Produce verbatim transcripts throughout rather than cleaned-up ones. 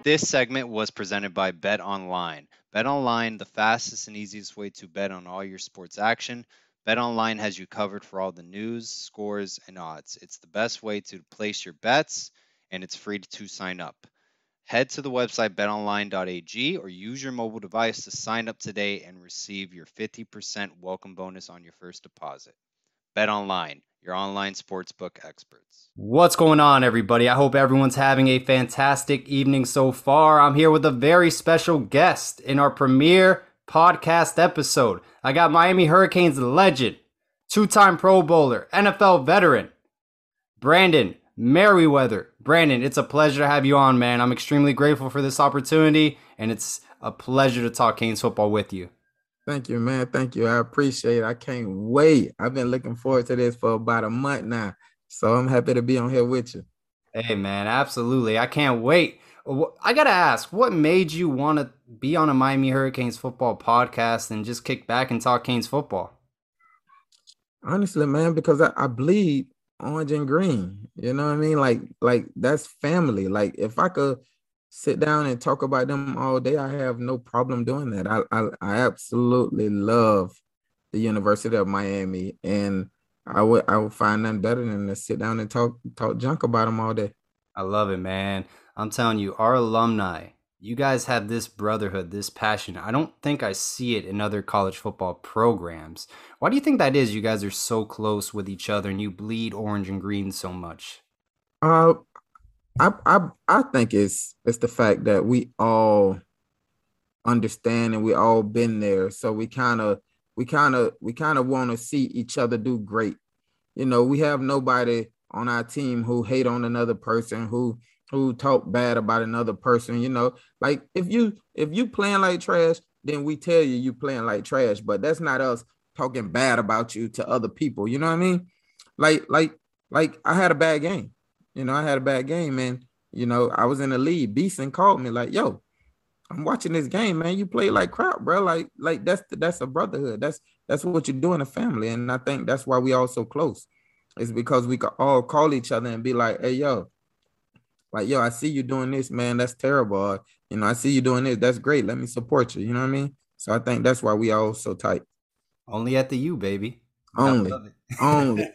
This segment was presented by Bet Online. Bet Online, the fastest and easiest way to bet on all your sports action. Bet Online has you covered for all the news, scores, and odds. It's the best way to place your bets, and it's free to sign up. Head to the website bet online dot a g or use your mobile device to sign up today and receive your fifty percent welcome bonus on your first deposit. Bet Online, your online sportsbook experts. What's going on, everybody? I hope everyone's having a fantastic evening so far. I'm here with a very special guest in our premiere podcast episode. I got Miami Hurricanes legend, two-time Pro Bowler, N F L veteran, Brandon Merriweather. Brandon, it's a pleasure to have you on, man. I'm extremely grateful for this opportunity, and it's a pleasure to talk Canes football with you. Thank you, man. Thank you. I appreciate it. I can't wait. I've been looking forward to this for about a month now. So I'm happy to be on here with you. Hey, man, absolutely. I can't wait. I got to ask, what made you want to be on a Miami Hurricanes football podcast and just kick back and talk Canes football? Honestly, man, because I, I bleed orange and green. You know what I mean? Like, like that's family. Like, if I could sit down and talk about them all day, I have no problem doing that. I I, I absolutely love the University of Miami, and I would I would find nothing better than to sit down and talk talk junk about them all day. I love it, man. I'm telling you, our alumni, you guys have this brotherhood, this passion. I don't think I see it in other college football programs. Why do you think that is? You guys are so close with each other and you bleed orange and green so much. Uh, I I I think it's it's the fact that we all understand and we all been there, so we kind of we kind of we kind of want to see each other do great. You know, we have nobody on our team who hate on another person, who who talk bad about another person. You know, like if you if you playing like trash, then we tell you you playing like trash, but that's not us talking bad about you to other people. You know what I mean? Like like like I had a bad game. You know, I had a bad game, and, you know, I was in the lead. Beeson called me like, yo, I'm watching this game, man. You play like crap, bro. Like, like that's that's a brotherhood. That's that's what you do in a family. And I think that's why we all so close. It's because we could all call each other and be like, hey, yo, like, yo, I see you doing this, man. That's terrible. Or, you know, I see you doing this. That's great. Let me support you. You know what I mean? So I think that's why we all so tight. Only at the U, baby. Only. Only.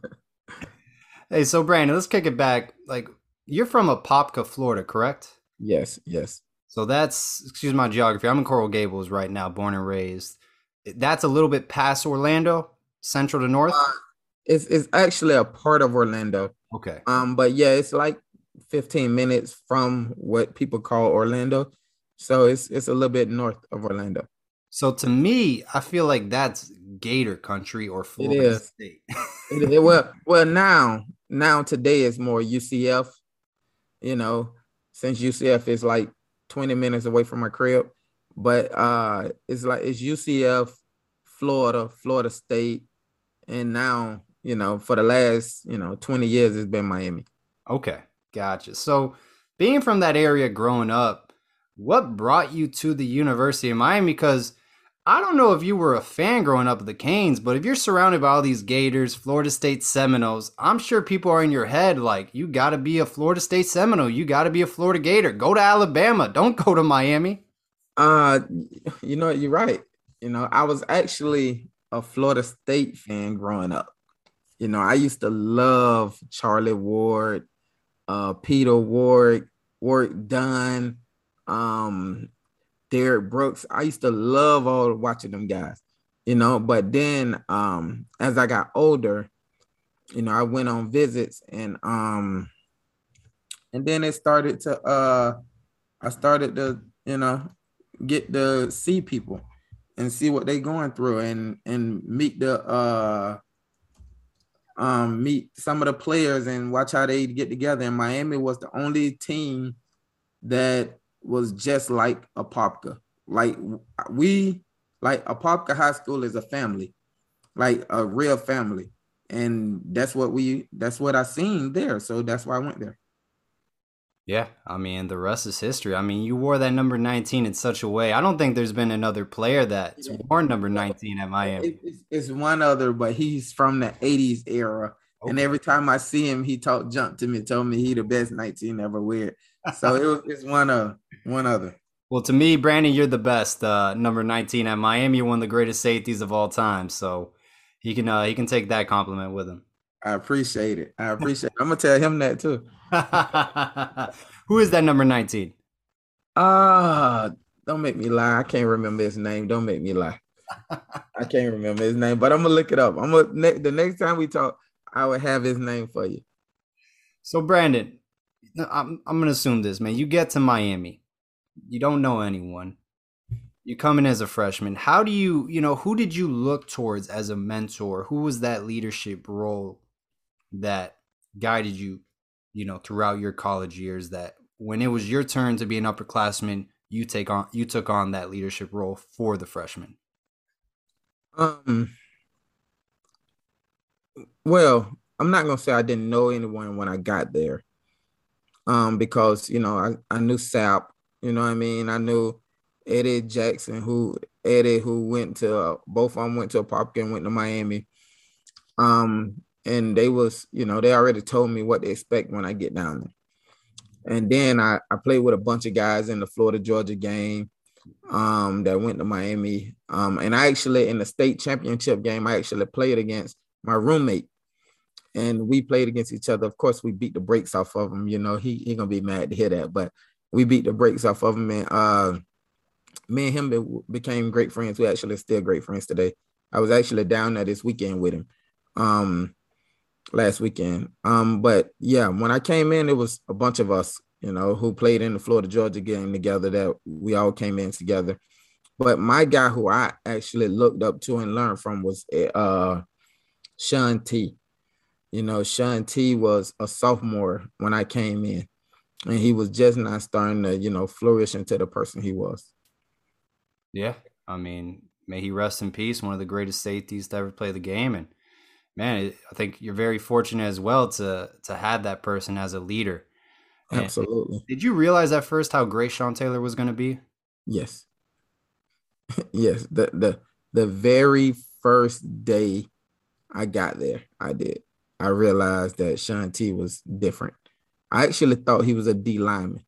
Hey, so Brandon, let's kick it back. Like, you're from Apopka, Florida, correct? Yes, yes. So that's, excuse my geography, I'm in Coral Gables right now, born and raised. That's a little bit past Orlando, central to north? Uh, it's it's actually a part of Orlando. Okay. Um, but yeah, it's like fifteen minutes from what people call Orlando. So it's it's a little bit north of Orlando. So to me, I feel like that's Gator country or Florida State. it, it, well, well, now, now today is more U C F, you know, since U C F is like twenty minutes away from my crib. But uh, it's like it's U C F, Florida, Florida State. And now, you know, for the last, you know, twenty years, it's been Miami. Okay, gotcha. So being from that area growing up, what brought you to the University of Miami? Because I don't know if you were a fan growing up of the Canes, but if you're surrounded by all these Gators, Florida State Seminoles, I'm sure people are in your head like, you got to be a Florida State Seminole. You got to be a Florida Gator. Go to Alabama. Don't go to Miami. Uh, you know, you're right. You know, I was actually a Florida State fan growing up. You know, I used to love Charlie Ward, uh, Peter Ward, Ward Dunn, um, Derek Brooks. I used to love all watching them guys, you know, but then um, as I got older, you know, I went on visits and um, and then it started to, uh, I started to, you know, get to see people and see what they going through and, and meet the, uh, um, meet some of the players and watch how they get together. And Miami was the only team that was just like Apopka. Like we, like Apopka High School is a family, like a real family. And that's what we, that's what I seen there. So that's why I went there. Yeah, I mean, the rest is history. I mean, you wore that number nineteen in such a way. I don't think there's been another player that's worn number nineteen at Miami. It's, it's one other, but he's from the eighties era. Okay. And every time I see him, he talk junk to me, told me he the best nineteen ever wear. So it was it's one uh one other. Well, to me, Brandon, you're the best. Uh, number nineteen at Miami, you're one of the greatest safeties of all time. So he can uh, he can take that compliment with him. I appreciate it. I appreciate it. I'm gonna tell him that too. Who is that number nineteen? Ah, don't make me lie. I can't remember his name. Don't make me lie. I can't remember his name, but I'm gonna look it up. I'm gonna ne- the next time we talk, I will have his name for you. So Brandon, I'm I'm gonna assume this, man. You get to Miami, you don't know anyone. You come in as a freshman. How do you, you know, who did you look towards as a mentor? Who was that leadership role that guided you, you know, throughout your college years? That when it was your turn to be an upperclassman, you take on you took on that leadership role for the freshmen. Um. Well, I'm not gonna say I didn't know anyone when I got there. Um, because you know I I knew Sap. You know what I mean. I knew Eddie Jackson, who Eddie, who went to uh, both of them went to a pop and went to Miami. Um, and they was, you know, they already told me what to expect when I get down there. And then I, I played with a bunch of guys in the Florida Georgia game um, that went to Miami. Um, and I actually, in the state championship game, I actually played against my roommate. And we played against each other. Of course, we beat the brakes off of him. You know, he he gonna be mad to hear that, but we beat the brakes off of him. And uh, me and him be, became great friends. We actually still great friends today. I was actually down there this weekend with him. Um, last weekend. Um, but yeah, when I came in, it was a bunch of us, you know, who played in the Florida Georgia game together that we all came in together. But my guy who I actually looked up to and learned from was uh, Sean T. You know, Sean T was a sophomore when I came in, and he was just not starting to, you know, flourish into the person he was. Yeah, I mean, may he rest in peace. One of the greatest safeties to ever play the game, and man, I think you're very fortunate as well to to have that person as a leader. And Absolutely. did you realize at first how great Sean Taylor was going to be? Yes. Yes. The the the very first day I got there, I did. I realized that Sean T was different. I actually thought he was a D lineman.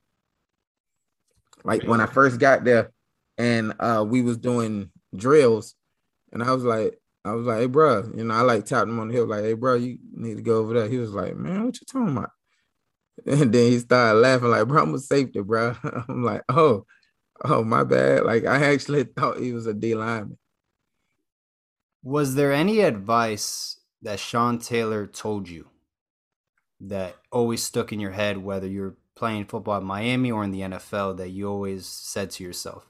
Like when I first got there and uh we was doing drills, and I was like, I was like, hey, bro, you know, I like tapped him on the hip, like, hey, bro, you need to go over there. He was like, man, what you talking about? And then he started laughing, like, bro, I'm a safety, bro. I'm like, oh, oh, my bad. Like, I actually thought he was a D lineman. Was there any advice that Sean Taylor told you that always stuck in your head, whether you're playing football at Miami or in the N F L, that you always said to yourself?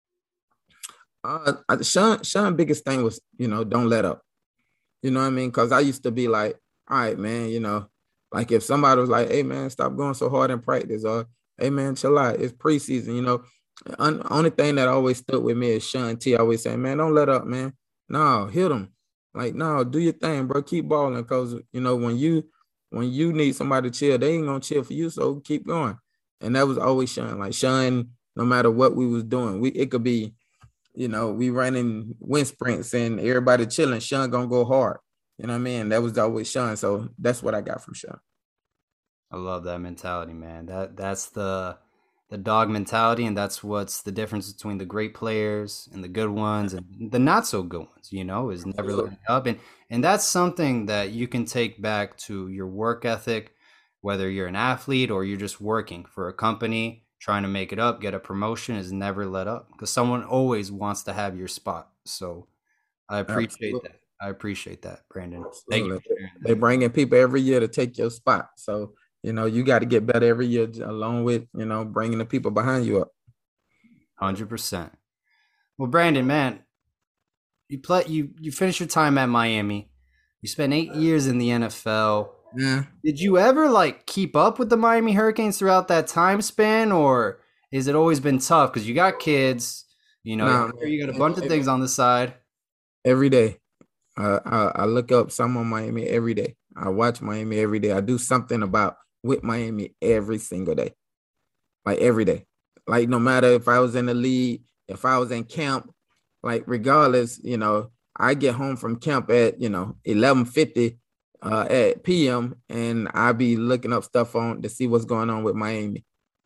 Uh, Sean, Sean, biggest thing was, you know, don't let up. You know what I mean? Because I used to be like, all right, man, you know, like if somebody was like, hey, man, stop going so hard in practice, or hey, man, chill out. It's preseason, you know. Un- only thing that always stood with me is Sean T. always saying, man, don't let up, man. No, hit them. Like, no, do your thing, bro. Keep balling. Because, you know, when you when you need somebody to chill, they ain't going to chill for you. So keep going. And that was always Sean. Like, Sean, no matter what we was doing, we it could be, you know, we running wind sprints and everybody chilling. Sean going to go hard. You know what I mean? That was always Sean. So that's what I got from Sean. I love that mentality, man. That that's the the dog mentality, and that's what's the difference between the great players and the good ones and the not so good ones, you know, is never letting up. And and that's something that you can take back to your work ethic, whether you're an athlete or you're just working for a company, trying to make it up, get a promotion, is never let up because someone always wants to have your spot. So I appreciate Absolutely. that. I appreciate that, Brandon. Thank you Absolutely. for sharing They that. bring in people every year to take your spot. So, you know, you got to get better every year along with, you know, bringing the people behind you up. one hundred percent. Well, Brandon, man, you play you you finished your time at Miami. You spent eight years in the N F L. Yeah. Did you ever like keep up with the Miami Hurricanes throughout that time span, or is it always been tough because you got kids? You know, Nah, you got a man. bunch of things on the side. Every day. Uh, I, I look up some on Miami every day. I watch Miami every day. I do something about with Miami every single day. Like every day. Like no matter if I was in the league, if I was in camp, like regardless, you know, I get home from camp at, you know, eleven fifty uh, at P M and I be looking up stuff on to see what's going on with Miami.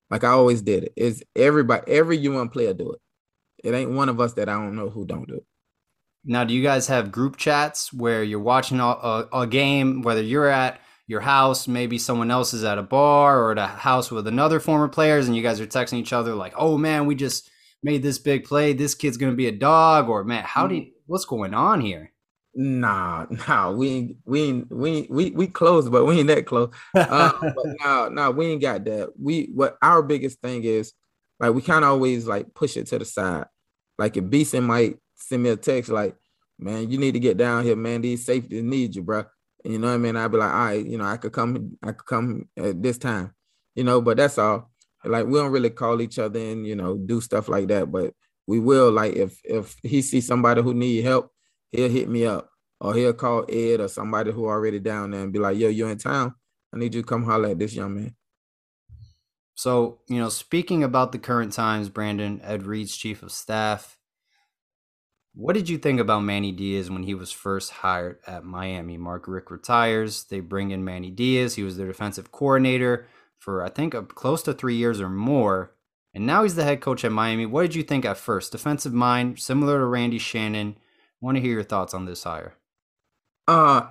Like I always did it. It's everybody, every U N player do it. It ain't one of us that I don't know who don't do it. Now, do you guys have group chats where you're watching a, a, a game, whether you're at your house, maybe someone else is at a bar or at a house with another former players, and you guys are texting each other like, "Oh man, we just made this big play. This kid's gonna be a dog," or "Man, how do you, what's going on here?" Nah, nah, we ain't, we ain't, we ain't, we we close, but we ain't that close. Uh, but no, no, we ain't got that. We what our biggest thing is, like we kind of always like push it to the side. Like if Beeson might send me a text like, "Man, you need to get down here, man. These safeties need you, bro." You know what I mean? I'd be like, "All right, you know, I could come, I could come at this time," you know. But that's all. Like we don't really call each other and you know do stuff like that. But we will like if if he sees somebody who need help, he'll hit me up or he'll call Ed or somebody who already down there and be like, "Yo, you're in town. I need you to come holler at this young man." So, you know, speaking about the current times, Brandon, Ed Reed's chief of staff, what did you think about Manny Diaz when he was first hired at Miami? Mark Richt retires. They bring in Manny Diaz. He was their defensive coordinator for, I think, close to three years or more. And now he's the head coach at Miami. What did you think at first? Defensive mind, similar to Randy Shannon. I want to hear your thoughts on this hire. Uh,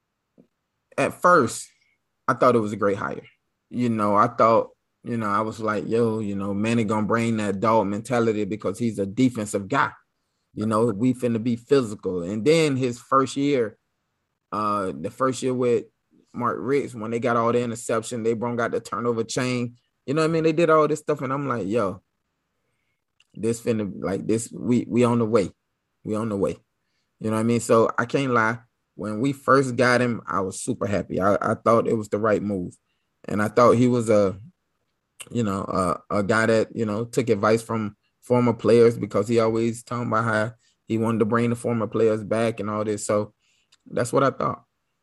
at first, I thought it was a great hire. You know, I thought, you know, I was like, yo, you know, Manny gonna bring that dog mentality because he's a defensive guy. You know, we finna be physical. And then his first year, uh, the first year with Mark Richt, when they got all the interception, they brought got the turnover chain. You know what I mean? They did all this stuff, and I'm like, yo, this finna like this. We we on the way. We on the way. You know what I mean? So I can't lie. When we first got him, I was super happy. I, I thought it was the right move. And I thought he was a, you know, a, a guy that, you know, took advice from former players because he always talking about how he wanted to bring the former players back and all this. So that's what I thought.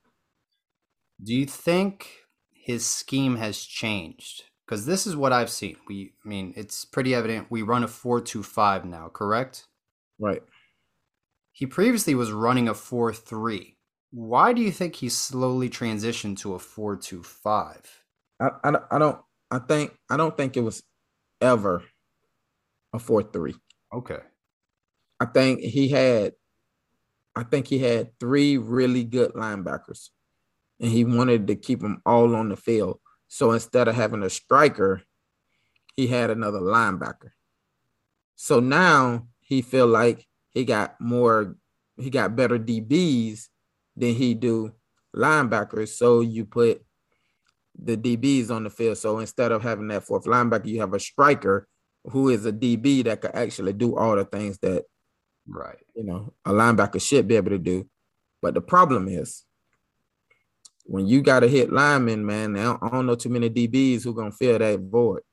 Do you think his scheme has changed? Because this is what I've seen. We, I mean, it's pretty evident we run a four two five now, correct? Right. He previously was running a four three. Why do you think he slowly transitioned to a four two five? I, I, I don't I think I don't think it was ever a four three. Okay. I think he had I think he had three really good linebackers, and he wanted to keep them all on the field. So instead of having a striker, he had another linebacker. So now he feel like he got more, he got better D Bs than he do linebackers. So you put the D Bs on the field. So instead of having that fourth linebacker, you have a striker who is a D B that could actually do all the things that, right, you know, a linebacker should be able to do. But the problem is when you got to hit linemen, man, I don't, I don't know too many D Bs who going to fill that void.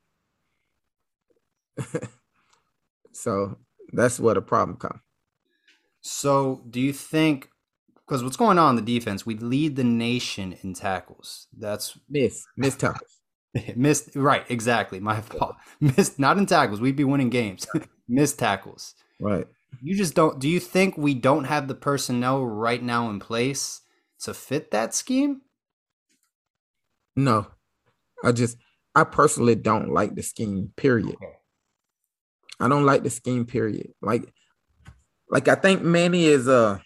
So that's where the problem comes. So do you think, because what's going on in the defense, we lead the nation in tackles. That's miss, miss tackles. Missed, right, exactly. My fault. Missed, not in tackles. We'd be winning games. Missed tackles. Right. You just don't, do you think we don't have the personnel right now in place to fit that scheme? No. I just, I personally don't like the scheme, period. Okay. I don't like the scheme, period. Like, like I think Manny is a,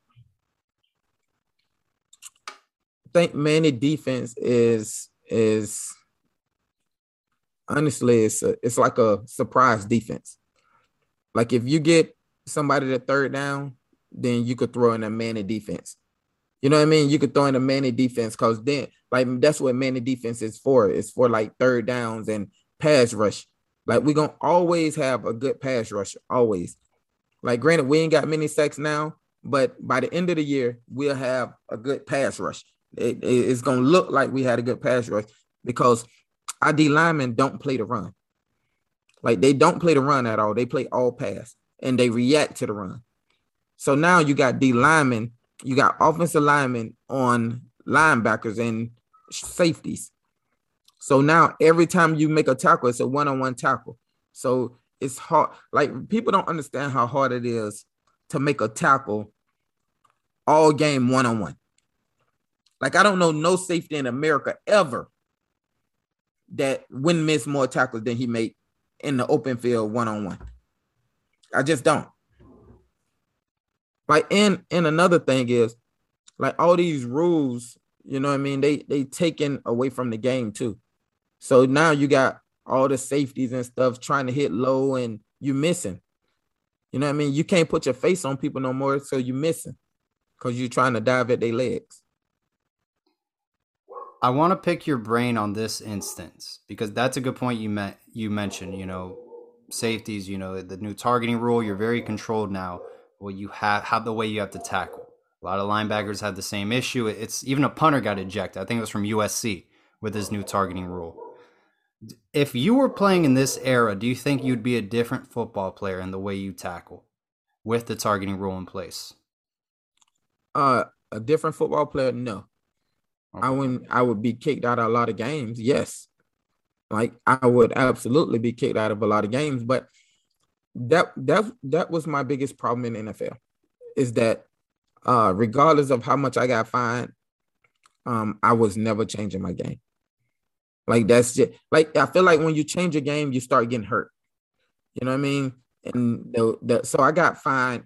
I think Manny defense is, is, honestly, it's a, it's like a surprise defense. Like if you get somebody to third down, then you could throw in a Manny defense. You know what I mean? You could throw in a Manny defense because then, like, that's what Manny defense is for. It's for like third downs and pass rush. Like we're gonna always have a good pass rush, always. Like, granted, we ain't got many sacks now, but by the end of the year, we'll have a good pass rush. It, it, it's gonna look like we had a good pass rush because our D linemen don't play the run. Like they don't play the run at all. They play all pass and they react to the run. So now you got D linemen, you got offensive linemen on linebackers and safeties. So now every time you make a tackle, it's a one-on-one tackle. So it's hard. Like people don't understand how hard it is to make a tackle all game one-on-one. Like I don't know no safety in America ever that wouldn't miss more tackles than he made in the open field one-on-one. I just don't. Like, and, and another thing is, like, all these rules, you know what I mean, they they taken away from the game too. So now you got all the safeties and stuff trying to hit low and you missing. You know what I mean? You can't put your face on people no more, so you missing because you're trying to dive at their legs. I want to pick your brain on this instance because that's a good point you met you mentioned, you know, safeties, you know, the new targeting rule, you're very controlled now. Well, you have how the way you have to tackle. A lot of linebackers had the same issue. It's even a punter got ejected. I think it was from U S C with this new targeting rule. If you were playing in this era, do you think you'd be a different football player in the way you tackle with the targeting rule in place? Uh, a different football player? No. Okay. I wouldn't. I would be kicked out of a lot of games. Yes, like I would absolutely be kicked out of a lot of games. But that that that was my biggest problem in the N F L, is that uh, regardless of how much I got fined, um, I was never changing my game. Like that's just like I feel like when you change a game, you start getting hurt. You know what I mean? And the, the so I got fined.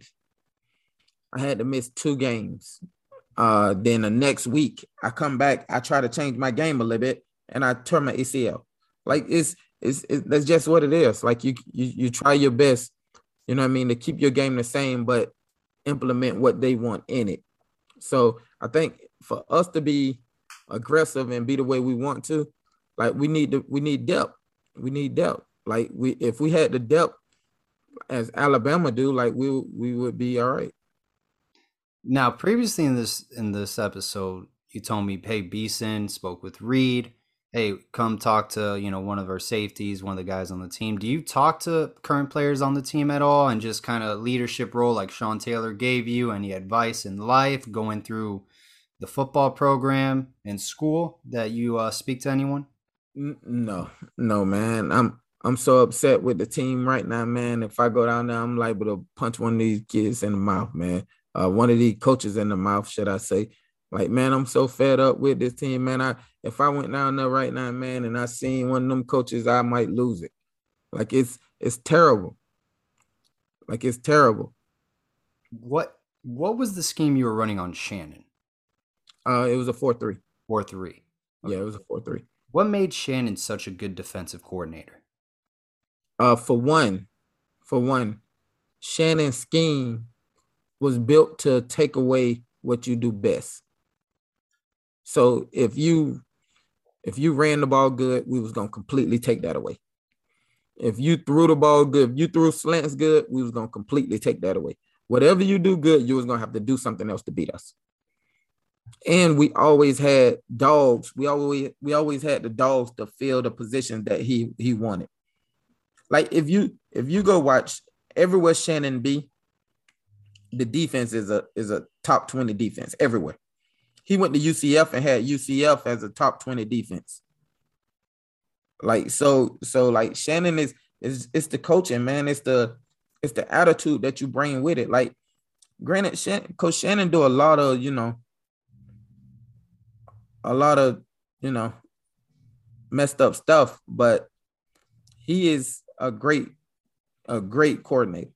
I had to miss two games. Uh, then the next week I come back, I try to change my game a little bit, and I turn my A C L. Like it's it's, it's that's just what it is. Like you you you try your best, you know what I mean, to keep your game the same, but implement what they want in it. So I think for us to be aggressive and be the way we want to, like we need to we need depth. We need depth. Like we if we had the depth as Alabama do, like we we would be all right. Now, previously in this in this episode, you told me, hey, Beeson spoke with Reed. Hey, come talk to, you know, one of our safeties, one of the guys on the team. Do you talk to current players on the team at all, and just kind of leadership role like Sean Taylor gave you? Any advice in life going through the football program in school that you uh, speak to anyone? No, no, man. I'm I'm so upset with the team right now, man. If I go down there, I'm liable to punch one of these kids in the mouth, man. Uh, one of these coaches in the mouth, should I say. Like, man, I'm so fed up with this team, man. I if I went down there right now, man, and I seen one of them coaches, I might lose it. Like, it's it's terrible. Like, it's terrible. What what was the scheme you were running on Shannon? Uh, it was a four three. four three. Okay. Yeah, it was a four three. What made Shannon such a good defensive coordinator? Uh, for one, for one, Shannon's scheme was built to take away what you do best. So if you if you ran the ball good, we was gonna completely take that away. If you threw the ball good, if you threw slants good, we was gonna completely take that away. Whatever you do good, you was gonna have to do something else to beat us. And we always had dogs. We always we always had the dogs to fill the position that he he wanted. Like if you if you go watch everywhere Shannon be, the defense is a is a top twenty defense everywhere. He went to U C F and had U C F as a top twenty defense. Like so, so like Shannon is is it's the coaching, man. It's the it's the attitude that you bring with it. Like, granted, Shannon, Coach Shannon do a lot of you know a lot of you know messed up stuff, but he is a great a great coordinator.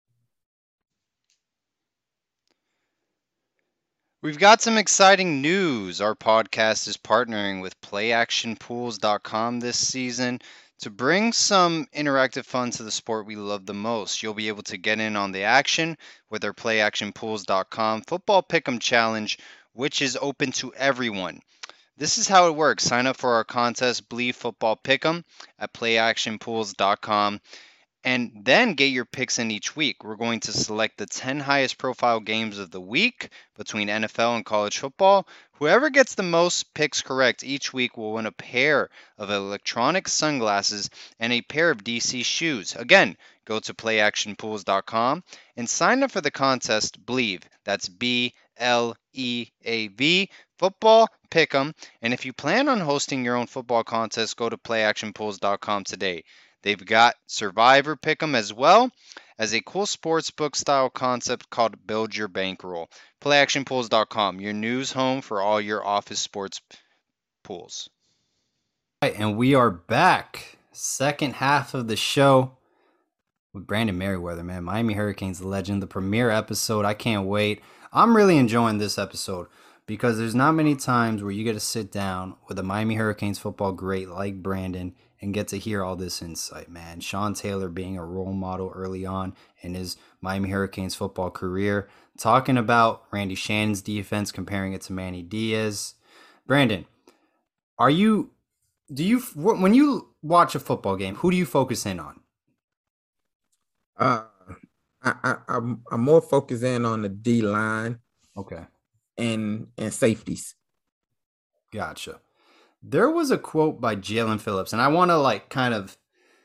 We've got some exciting news. Our podcast is partnering with play action pools dot com this season to bring some interactive fun to the sport we love the most. You'll be able to get in on the action with our play action pools dot com Football Pick'em Challenge, which is open to everyone. This is how it works. Sign up for our contest, Believe Football Pick'em, at play action pools dot com. And then get your picks in each week. We're going to select the ten highest profile games of the week between N F L and college football. Whoever gets the most picks correct each week will win a pair of electronic sunglasses and a pair of D C shoes. Again, go to play action pools dot com and sign up for the contest Believe. That's B L E A V, Football Pick'em. And if you plan on hosting your own football contest, go to play action pools dot com today. They've got Survivor Pick'em as well as a cool sportsbook style concept called Build Your Bankroll. play action pools dot com, your news home for all your office sports pools. Right, and we are back. Second half of the show with Brandon Merriweather, man. Miami Hurricanes legend, the premiere episode. I can't wait. I'm really enjoying this episode because there's not many times where you get to sit down with a Miami Hurricanes football great like Brandon and get to hear all this insight, man. Sean Taylor being a role model early on in his Miami Hurricanes football career, talking about Randy Shannon's defense, comparing it to Manny Diaz. Brandon, are you, do you, when you watch a football game, who do you focus in on? Uh, I, I, I'm, I'm more focused in on the D line. Okay. And, and safeties. Gotcha. There was a quote by Jaelan Phillips, and I want to like kind of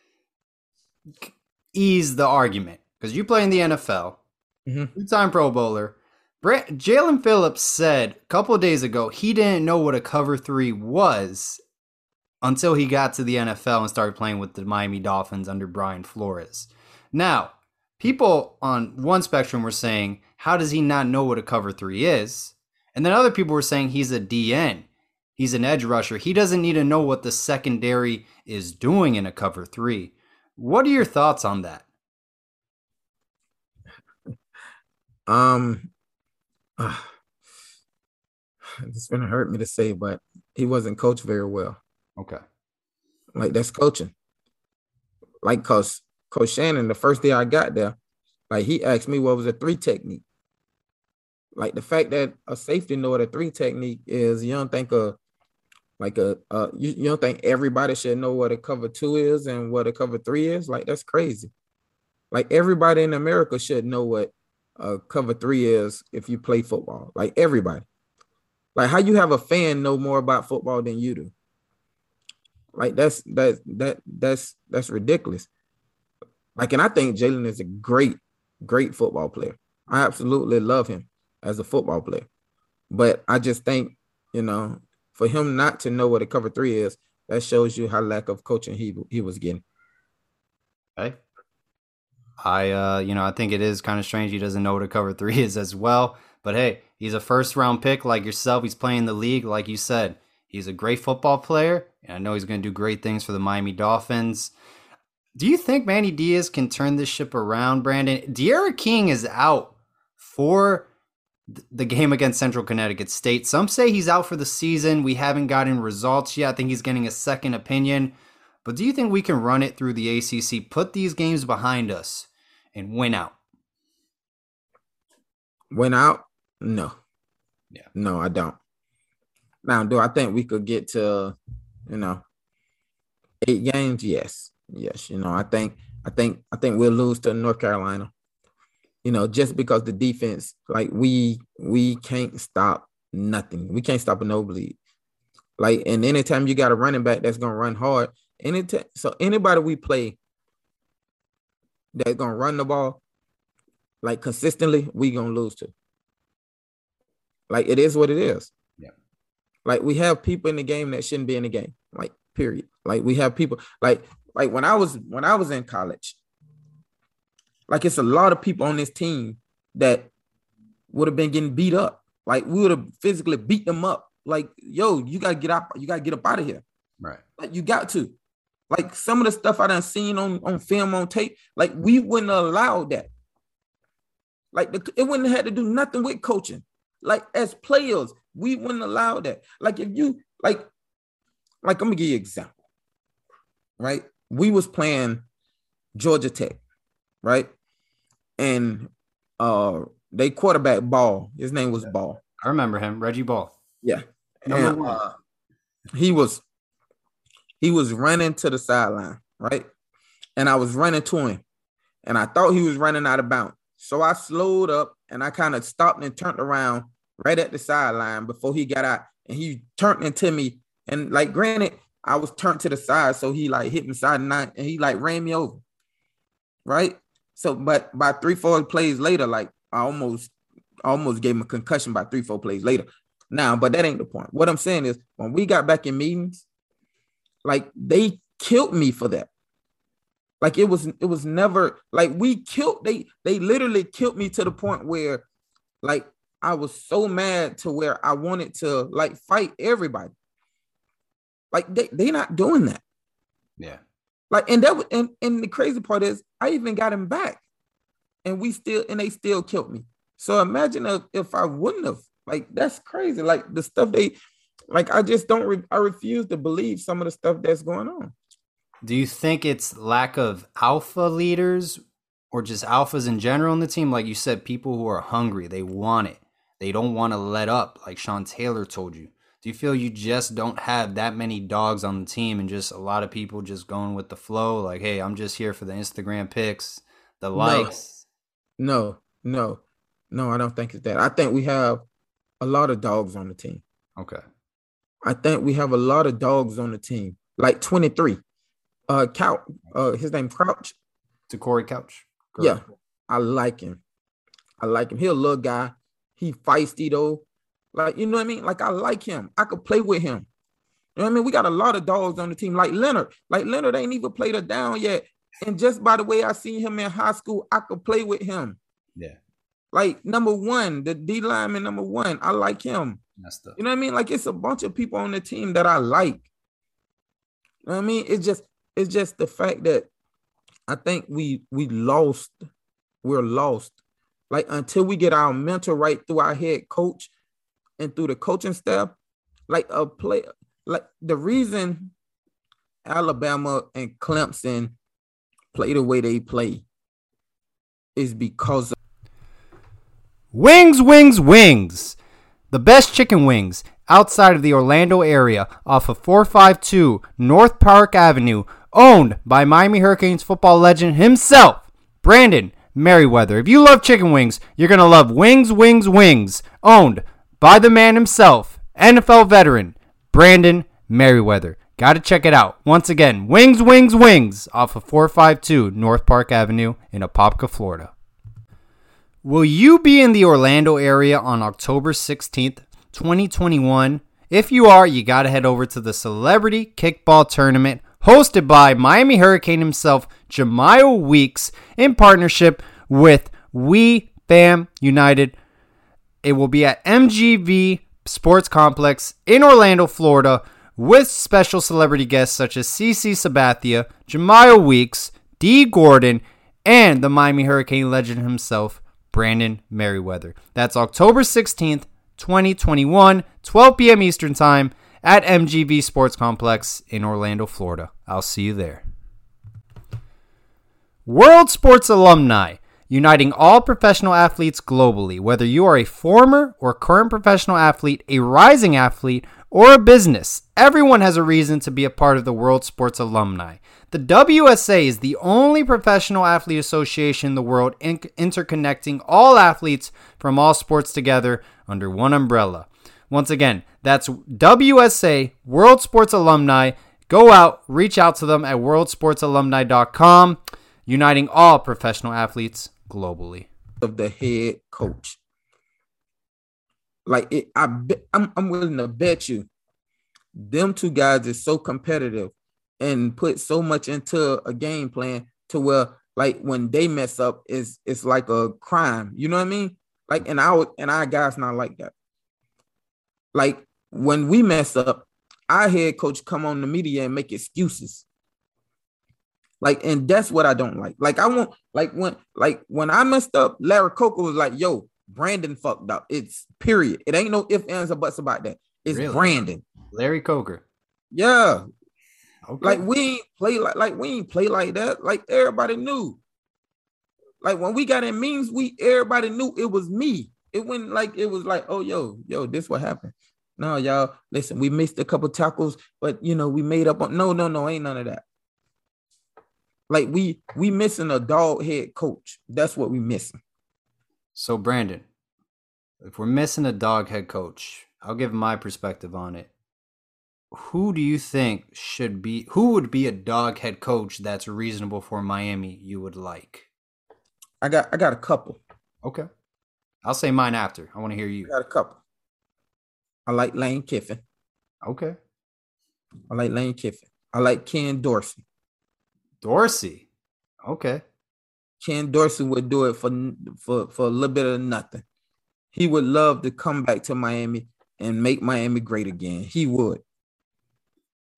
ease the argument because you play in the N F L, mm-hmm. two-time Pro Bowler. Jaelan Phillips said a couple of days ago he didn't know what a cover three was until he got to the N F L and started playing with the Miami Dolphins under Brian Flores. Now, people on one spectrum were saying, how does he not know what a cover three is? And then other people were saying he's a D N. He's an edge rusher. He doesn't need to know what the secondary is doing in a cover three. What are your thoughts on that? Um, uh, it's gonna hurt me to say, but he wasn't coached very well. Okay, like that's coaching. Like, cause Coach Shannon, the first day I got there, like he asked me what was a three technique. Like the fact that a safety know what a three technique is, you don't think a like a uh you, you don't think everybody should know what a cover two is and what a cover three is? Like that's crazy. Like everybody in America should know what a cover three is if you play football. Like everybody. Like how you have a fan know more about football than you do. Like that's that that that's that's ridiculous. Like, and I think Jaelan is a great, great football player. I absolutely love him as a football player. But I just think, you know, for him not to know what a cover three is, that shows you how lack of coaching he he was getting. Okay. I, uh, you know, I think it is kind of strange he doesn't know what a cover three is as well. But hey, he's a first round pick like yourself. He's playing the league, like you said. He's a great football player, and I know he's going to do great things for the Miami Dolphins. Do you think Manny Diaz can turn this ship around, Brandon? De'Ara King is out for the game against Central Connecticut State. Some say he's out for the season. We haven't gotten results yet. I think he's getting a second opinion. But do you think we can run it through the A C C, put these games behind us, and win out? Win out? No. Yeah. No, I don't. Now, do I think we could get to, you know, eight games? Yes. Yes. You know, I think, I think, I think we'll lose to North Carolina. You know, just because the defense, like we, we can't stop nothing. We can't stop a nosebleed. Like, and anytime you got a running back that's gonna run hard, anytime, so anybody we play that's gonna run the ball like consistently, we gonna lose to. Like it is what it is. Yeah. Like we have people in the game that shouldn't be in the game. Like period. Like we have people like like when I was when I was in college. Like it's a lot of people on this team that would have been getting beat up. Like we would have physically beat them up. Like, yo, you gotta get up, you gotta get up out of here. Right. Like you got to. Like some of the stuff I done seen on, on film, on tape, like we wouldn't allow that. Like the, it wouldn't have had to do nothing with coaching. Like as players, we wouldn't allow that. Like if you like, like I'm gonna give you an example. Right? We was playing Georgia Tech, right? And uh they quarterback Ball. His name was Ball. I remember him, Reggie Ball. Yeah. And, uh, he was he was running to the sideline, right? And I was running to him. And I thought he was running out of bounds. So I slowed up and I kind of stopped and turned around right at the sideline before he got out. And he turned into me. And like granted, I was turned to the side. So he like hit me side nine and he like ran me over. Right? So, but by three, four plays later, like I almost almost gave him a concussion by three, four plays later. Now, but that ain't the point. What I'm saying is when we got back in meetings, like they killed me for that. Like it was, it was never like we killed, they, they literally killed me to the point where like I was so mad to where I wanted to like fight everybody. Like they they not doing that. Yeah. Like and that was, and and the crazy part is I even got him back, and we still and they still killed me. So imagine if, if I wouldn't have. Like that's crazy. Like the stuff they like. I just don't. Re- I refuse to believe some of the stuff that's going on. Do you think it's lack of alpha leaders or just alphas in general in the team? Like you said, people who are hungry, they want it. They don't want to let up, like Sean Taylor told you. Do you feel you just don't have that many dogs on the team and just a lot of people just going with the flow? Like, hey, I'm just here for the Instagram pics, the likes. No, no, no, no, I don't think it's that. I think we have a lot of dogs on the team. Okay. I think we have a lot of dogs on the team, like twenty-three. Uh, Couch, uh, his name Crouch. To Corey Couch. Correct. Yeah, I like him. I like him. He a little guy. He feisty though. Like, you know what I mean? Like, I like him. I could play with him. You know what I mean? We got a lot of dogs on the team. Like Leonard. Like Leonard ain't even played a down yet. And just by the way I seen him in high school, I could play with him. Yeah. Like number one, the D lineman number one, I like him. That's the- you know what I mean? Like it's a bunch of people on the team that I like. You know what I mean? It's just it's just the fact that I think we we lost. We're lost. Like until we get our mental right through our head coach and through the coaching staff, like a play, like the reason Alabama and Clemson play the way they play is because of Wings, Wings, Wings. The best chicken wings outside of the Orlando area off of four five two North Park Avenue, owned by Miami Hurricanes football legend himself, Brandon Merriweather. If you love chicken wings, you're going to love Wings, Wings, Wings, owned by the man himself, N F L veteran, Brandon Merriweather. Got to check it out. Once again, Wings, Wings, Wings off of four five two North Park Avenue in Apopka, Florida. Will you be in the Orlando area on October sixteenth, twenty twenty-one? If you are, you got to head over to the Celebrity Kickball Tournament hosted by Miami Hurricane himself, Jemiah Weeks, in partnership with We Fam United. It will be at M G V Sports Complex in Orlando, Florida, with special celebrity guests such as CeCe Sabathia, Jemiah Weeks, Dee Gordon, and the Miami Hurricane legend himself, Brandon Merriweather. That's October sixteenth, twenty twenty-one, twelve p.m. Eastern Time at M G V Sports Complex in Orlando, Florida. I'll see you there. World Sports Alumni, uniting all professional athletes globally. Whether you are a former or current professional athlete, a rising athlete, or a business, everyone has a reason to be a part of the World Sports Alumni. The W S A is the only professional athlete association in the world in- interconnecting all athletes from all sports together under one umbrella. Once again, that's W S A, World Sports Alumni. Go out, reach out to them at world sports alumni dot com, uniting all professional athletes globally. Of the head coach. Like it, I bet, I'm, I'm willing to bet you them two guys is so competitive and put so much into a game plan to where like when they mess up is it's like a crime. You know what I mean? Like and our and our guys not like that. Like when we mess up, our head coach come on the media and make excuses. Like, and that's what I don't like. Like I want like when like when I messed up, Larry Coker was like, yo, Brandon fucked up. It's period. It ain't no ifs, ands, or buts about that. It's really? Brandon. Larry Coker. Yeah. Okay. Like we ain't play like like we ain't play like that. Like everybody knew. Like when we got in memes, we everybody knew it was me. It went like it was like, oh yo, yo, this what happened. No, y'all, listen, we missed a couple tackles, but you know, we made up on no, no, no, ain't none of that. Like we we missing a dog head coach. That's what we missing. So Brandon, if we're missing a dog head coach, I'll give my perspective on it. Who do you think should be, who would be a dog head coach that's reasonable for Miami you would like? I got I got a couple. Okay. I'll say mine after. I want to hear you. I got a couple. I like Lane Kiffin. Okay. I like Lane Kiffin. I like Ken Dorsey. Dorsey. Okay. Ken Dorsey would do it for, for, for a little bit of nothing. He would love to come back to Miami and make Miami great again. He would.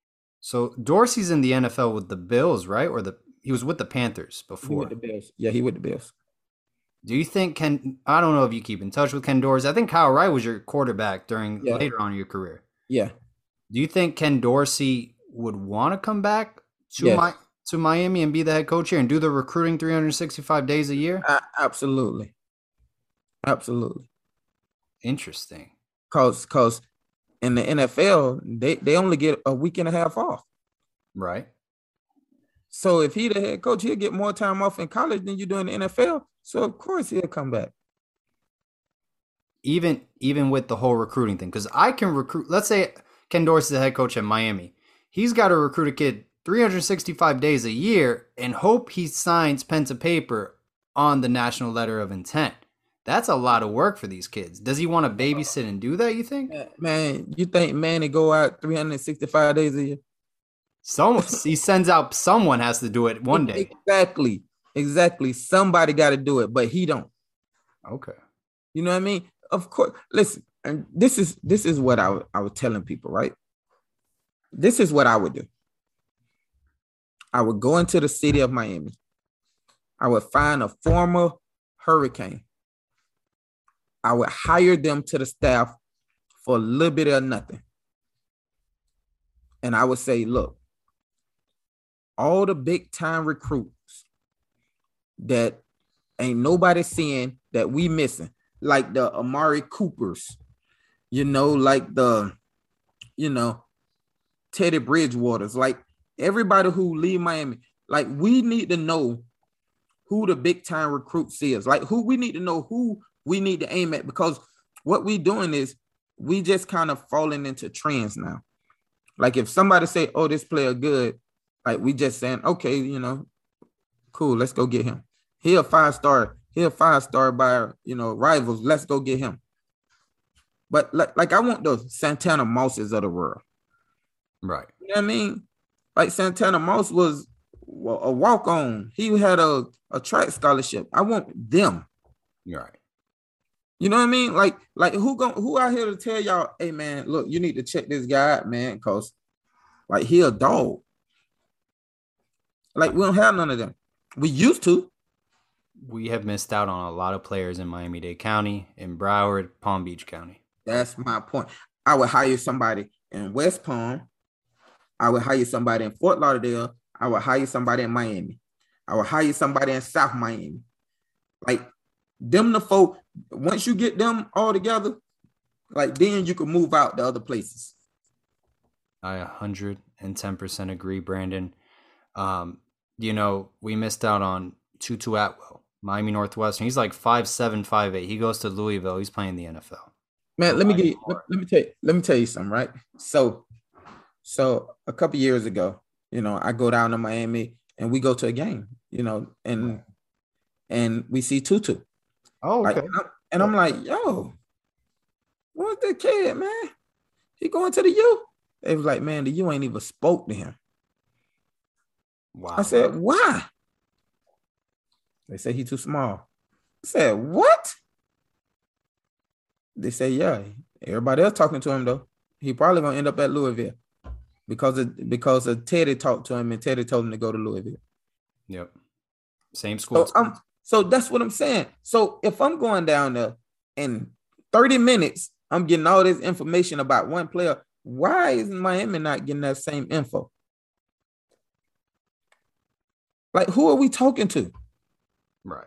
So Dorsey's in the N F L with the Bills, right? Or the he was with the Panthers He with before. the Bills. Yeah, he with the Bills. Do you think Ken? I don't know if you keep in touch with Ken Dorsey. I think Kyle Wright was your quarterback during Yeah. later on in your career. Yeah. Do you think Ken Dorsey would want to come back to Yes. my to Miami and be the head coach here and do the recruiting three hundred sixty-five days a year? A- absolutely. Absolutely. Interesting. Cause cause in the N F L, they, they only get a week and a half off. Right. So if he the head coach, he'll get more time off in college than you do in the N F L. So of course he'll come back. Even even with the whole recruiting thing, because I can recruit. Let's say Ken Dorsey's the head coach at Miami. He's got to recruit a kid three hundred sixty-five days a year and hope he signs pen to paper on the national letter of intent. That's a lot of work for these kids. Does he want to babysit and do that, you think? Man, you think Manny go out three hundred sixty-five days a year? Someone he sends out someone has to do it one day. Exactly. Exactly. Somebody got to do it, but he don't. Okay. You know what I mean? Of course. Listen, and this is this is what I, I was telling people, right? This is what I would do. I would go into the city of Miami. I would find a former Hurricane. I would hire them to the staff for a little bit of nothing. And I would say, look, all the big time recruits that ain't nobody seeing that we missing, like the Amari Coopers, you know, like the, you know, Teddy Bridgewaters, like everybody who leave Miami, like we need to know who the big time recruits is, like who we need to know who we need to aim at, because what we doing is we just kind of falling into trends now. Like if somebody say, oh, this player good, like we just saying, okay, you know, cool, let's go get him. He a five star, he a five star by, you know, rivals. Let's go get him. But like, like I want the Santana Mosses of the world. Right. You know what I mean? Like Santana Moss was a walk on. He had a, a track scholarship. I want them. Right. You know what I mean? Like, like who go who out here to tell y'all, hey man, look, you need to check this guy out, man, because like he a dog. Like we don't have none of them. We used to. We have missed out on a lot of players in Miami-Dade County, in Broward, Palm Beach County. That's my point. I would hire somebody in West Palm. I would hire somebody in Fort Lauderdale. I would hire somebody in Miami. I would hire somebody in South Miami. Like them the folk, once you get them all together, like then you can move out to other places. I one hundred ten percent agree, Brandon. Um, you know, we missed out on Tutu Atwell, Miami Northwestern. He's like five seven, five eight. He goes to Louisville. He's playing the N F L. Man, let me get you, let, let me tell you, let me tell you something, right? So, so a couple years ago, you know, I go down to Miami and we go to a game, you know, and and we see Tutu. Oh, okay. Like, and I'm like, yo, what's that kid, man? He going to the U. They was like, man, the U ain't even spoke to him. Wow. I said, why? They say he too small. I said, what? They say, yeah. Everybody else talking to him though. He probably gonna end up at Louisville because of because of Teddy talked to him and Teddy told him to go to Louisville. Yep. Same school. So, um, so that's what I'm saying. So if I'm going down there in thirty minutes, I'm getting all this information about one player. Why is Miami not getting that same info? Like, who are we talking to? Right.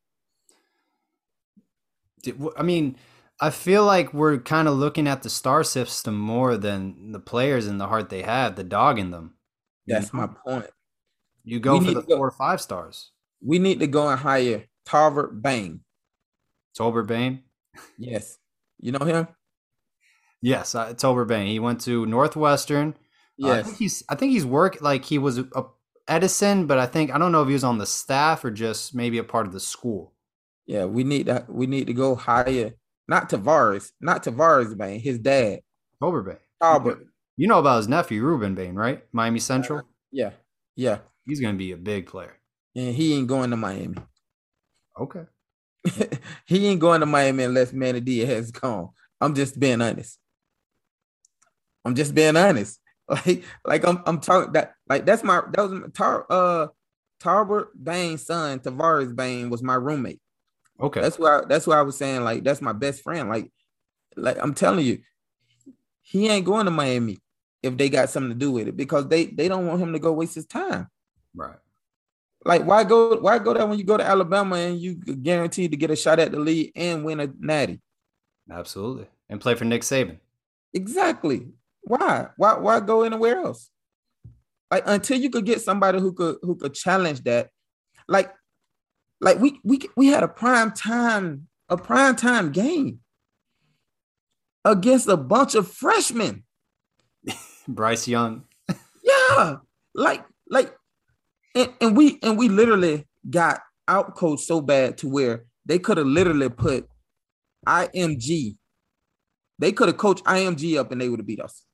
I mean, I feel like we're kind of looking at the star system more than the players and the heart they have, the dog in them. That's my point. You go We for need the to go- four or five stars. We need to go and hire Tarver Bain. Tolbert Bain? Yes. You know him? Yes, uh, Tolbert Bain. He went to Northwestern. Uh, I Yes. think he's I think he's worked like he was a Edison, but I think I don't know if he was on the staff or just maybe a part of the school. Yeah, we need to we need to go hire not Tavares, not Tavares Bain, his dad, Tolbert Bain. Albert. You know about his nephew, Ruben Bain, right? Miami Central. Yeah, yeah. He's going to be a big player. And he ain't going to Miami. Okay. He ain't going to Miami unless Manny Diaz has gone. I'm just being honest. I'm just being honest. Like, like I'm I'm talking that like that's my that was my, Tar uh Tarbert Bain's son, Tavares Bain, was my roommate. Okay. That's why that's why I was saying, like, that's my best friend. Like, like I'm telling you, he ain't going to Miami if they got something to do with it, because they they don't want him to go waste his time. Right. Like, why go why go there when you go to Alabama and you guaranteed to get a shot at the league and win a natty? Absolutely. And play for Nick Saban. Exactly. Why? Why why go anywhere else? Like, until you could get somebody who could who could challenge that. Like, like we we we had a prime time, a prime time game against a bunch of freshmen. Bryce Young. Yeah. Like, like, and, and we and we literally got out coached so bad to where they could have literally put I M G. They could have coached I M G up and they would have beat us.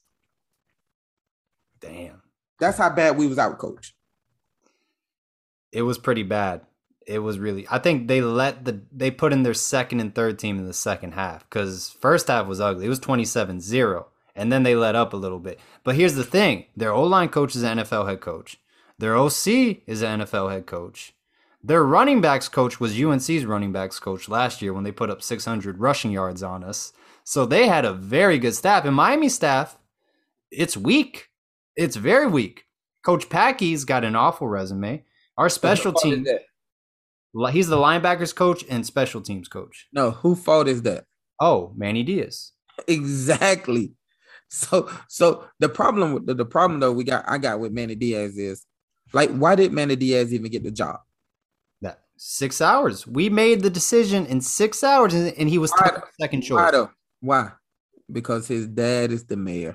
Damn. That's how bad we was out coached. It was pretty bad. It was really, I think they let the, they put in their second and third team in the second half, because first half was ugly. It was twenty-seven zero. And then they let up a little bit. But here's the thing. Their O-line coach is an N F L head coach. Their O C is an N F L head coach. Their running backs coach was U N C's running backs coach last year when they put up six hundred rushing yards on us. So they had a very good staff. And Miami staff, it's weak. It's very weak. Coach Packy's got an awful resume. Our special team, he's the linebackers coach and special teams coach. No, who fault is that? Oh, Manny Diaz. Exactly. So, so the problem with the, the problem though we got I got with Manny Diaz is, like, why did Manny Diaz even get the job? That six hours. We made the decision in six hours, and, and he was Why, second choice. Why though? Why? Because his dad is the mayor.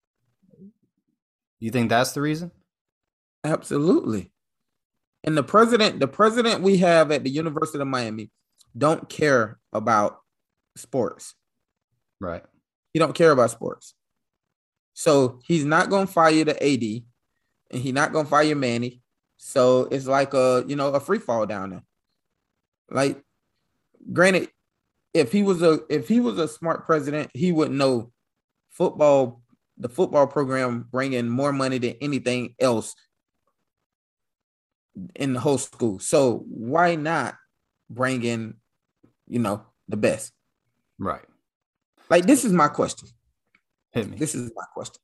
You think that's the reason? Absolutely. And the president, the president we have at the University of Miami don't care about sports. Right. He don't care about sports. So he's not going to fire the A D, and he's not going to fire Manny. So it's like a, you know, a free fall down there. Like, granted, if he was a if he was a smart president, he would know football, the football program bringing more money than anything else in the whole school. So why not bring in, you know, the best? Right. Like, this is my question. Hit me. This is my question.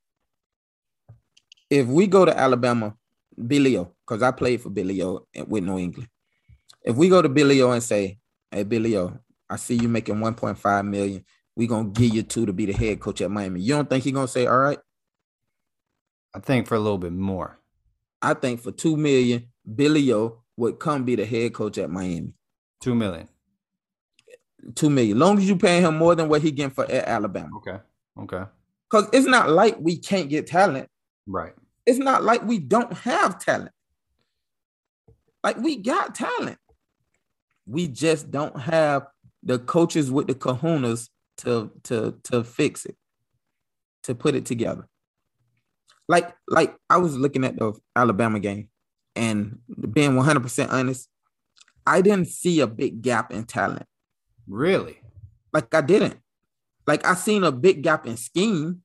If we go to Alabama, Billy O, because I played for Billy O with New England. If we go to Billy O and say, hey, Billy O, I see you making one point five million. We're going to give you two to be the head coach at Miami. You don't think he's going to say, all right? I think for a little bit more. I think for two million, Billy O would come be the head coach at Miami. Two million. Two million. Long as you pay him more than what he getting for at Alabama. Okay. Okay. Because it's not like we can't get talent. Right. It's not like we don't have talent. Like, we got talent. We just don't have the coaches with the kahunas to, to, to fix it, to put it together. Like, like I was looking at the Alabama game, and being one hundred percent honest, I didn't see a big gap in talent. Really? Like, I didn't. Like, I seen a big gap in scheme.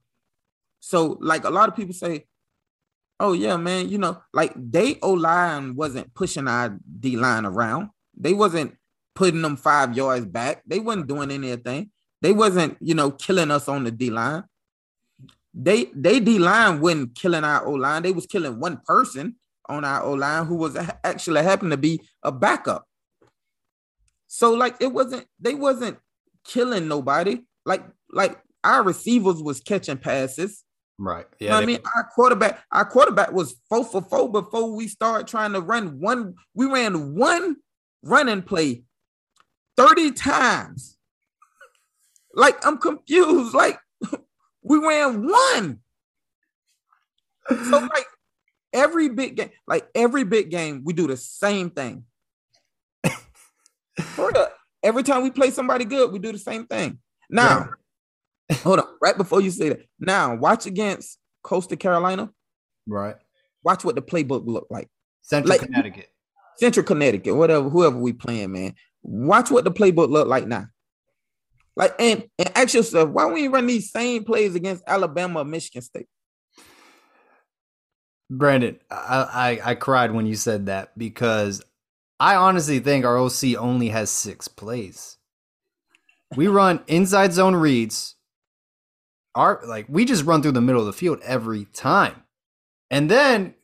So, like, a lot of people say, oh, yeah, man, you know, like, they O-line wasn't pushing our D-line around. They wasn't putting them five yards back. They wasn't doing anything. They wasn't, you know, killing us on the D-line. They, they D-line wasn't killing our O-line. They was killing one person on our O-line who was actually happened to be a backup. So, like, it wasn't, they wasn't killing nobody. Like, like our receivers was catching passes. Right. Yeah. You know what I mean, our quarterback, our quarterback was four for four before we started trying to run one. We ran one running play thirty times. Like, I'm confused. Like, we ran one. So, like, every big game, like every big game, we do the same thing. For real. Every time we play somebody good, we do the same thing. Now, right. Hold on. Right before you say that. Now, watch against Coastal Carolina. Right. Watch what the playbook look like. Central like, Connecticut. Central Connecticut, whatever, whoever we playing, man. Watch what the playbook look like now. Like, and, and ask yourself, why we run these same plays against Alabama or Michigan State? Brandon, I, I I cried when you said that because I honestly think our O C only has six plays. We run inside zone reads. Our like we just run through the middle of the field every time, and then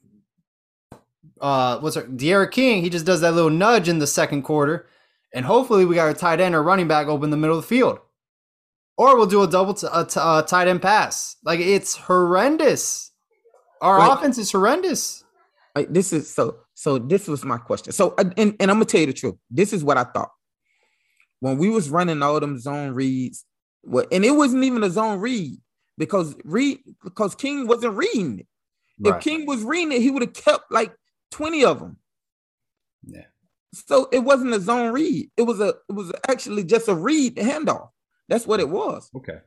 uh, what's our De'Ara King? He just does that little nudge in the second quarter, and hopefully we got a tight end or running back open the middle of the field, or we'll do a double t- a t- a tight end pass. Like it's horrendous. Our like, offense is horrendous. Like, this is so. So this was my question. So and, and I'm gonna tell you the truth. This is what I thought when we was running all them zone reads. Well, and it wasn't even a zone read because read because King wasn't reading it. Right. If King was reading it, he would have kept like twenty of them. Yeah. So it wasn't a zone read. It was a it was actually just a read handoff. That's what it was. Okay.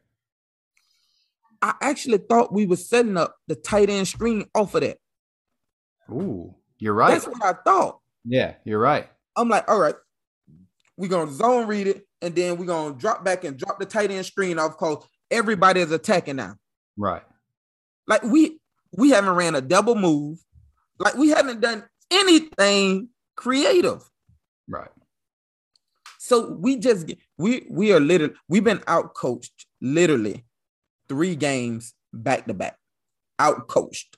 I actually thought we were setting up the tight end screen off of that. Ooh, you're right. That's what I thought. Yeah, you're right. I'm like, all right, we're gonna zone read it. And then we're going to drop back and drop the tight end screen off because everybody is attacking now. Right. Like we we haven't ran a double move. Like we haven't done anything creative. Right. So we just, we we are literally, we've been out coached literally three games back to back. Out coached.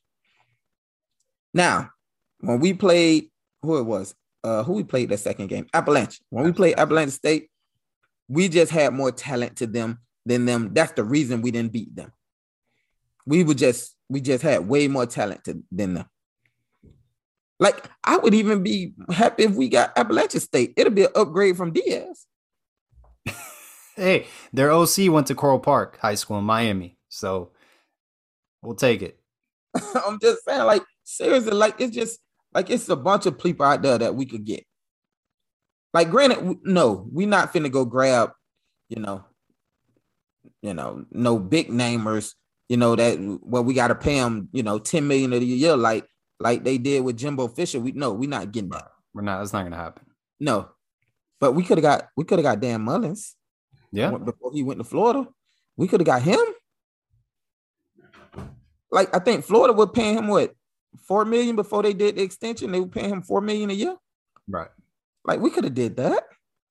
Now, when we played, who it was, uh, who we played that second game? Appalachia. When we played Appalachian State, we just had more talent to them than them. That's the reason we didn't beat them. We were just, we just had way more talent to, than them. Like, I would even be happy if we got Appalachian State. It'll be an upgrade from Diaz. Hey, their O C went to Coral Park High School in Miami, so we'll take it. I'm just saying, like, seriously, like, it's just, like, it's a bunch of people out there that we could get. Like, granted, no, we're not finna go grab, you know, you know, no big namers, you know, that, well, we got to pay them, you know, ten million dollars a year, like, like they did with Jimbo Fisher. We no, we're not getting that. We're not, that's not going to happen. No, but we could have got, we could have got Dan Mullins. Yeah. Before he went to Florida, we could have got him. Like, I think Florida was paying him what, four million dollars before they did the extension. They were paying him four million dollars a year. Right. Like, we could have did that.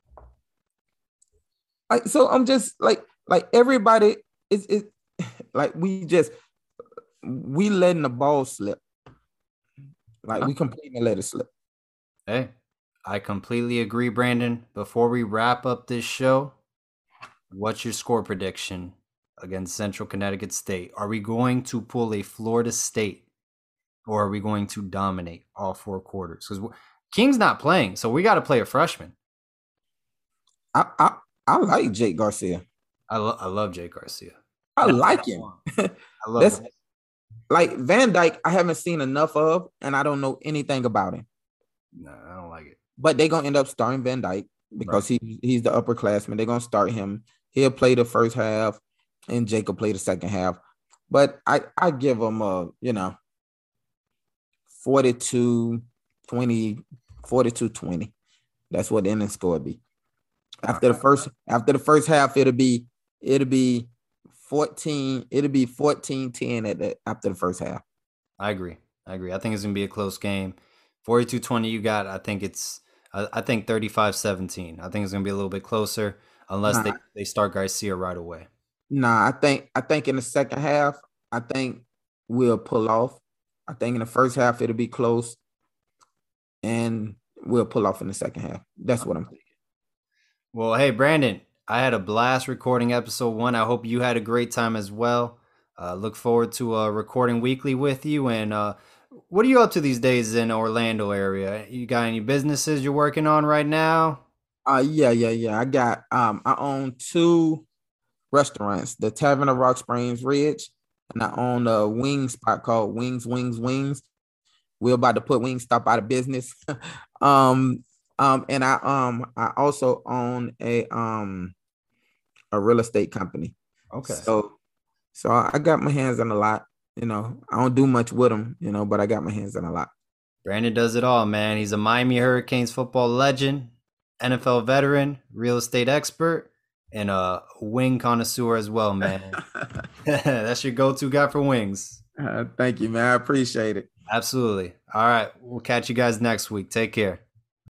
Like, so I'm just like, like everybody is, is like, we just, we letting the ball slip. Like, huh? We completely let it slip. Hey, I completely agree, Brandon. Before we wrap up this show, what's your score prediction against Central Connecticut State? Are we going to pull a Florida State, or are we going to dominate all four quarters? Because King's not playing, so we got to play a freshman. I I, I like Jake Garcia. I, lo- I love Jake Garcia. I That's like him. I love That's, him. Like Van Dyke, I haven't seen enough of, and I don't know anything about him. No, I don't like it. But they're going to end up starting Van Dyke because right. he he's the upperclassman. They're going to start him. He'll play the first half, and Jake will play the second half. But I, I give him a, you know, forty-two twenty, forty-two twenty. That's what the ending score would be. After the first after the first half, it'll be it'll be fourteen, it'll be fourteen ten at the after the first half. I agree. I agree. I think it's gonna be a close game. forty-two twenty you got. I think it's I, I think thirty-five seventeen. I think it's gonna be a little bit closer unless nah. they, they start Garcia right away. Nah, I think I think in the second half, I think we'll pull off. I think in the first half it'll be close, and we'll pull off in the second half. That's what I'm thinking. Well, hey, Brandon, I had a blast recording episode one. I hope you had a great time as well. Uh, look forward to uh, recording weekly with you. And uh, what are you up to these days in Orlando area? You got any businesses you're working on right now? Uh, yeah, yeah, yeah. I got, um, I own two restaurants, the Tavern of Rock Springs Ridge, and I own a wing spot called Wings, Wings, Wings. We're about to put Wingstop out of business. um, um, and I um I also own a um a real estate company. Okay. So so I got my hands on a lot. You know, I don't do much with them, you know, but I got my hands on a lot. Brandon does it all, man. He's a Miami Hurricanes football legend, N F L veteran, real estate expert, and a wing connoisseur as well, man. That's your go-to guy for wings. Uh, thank you, man. I appreciate it. Absolutely. All right. We'll catch you guys next week. Take care.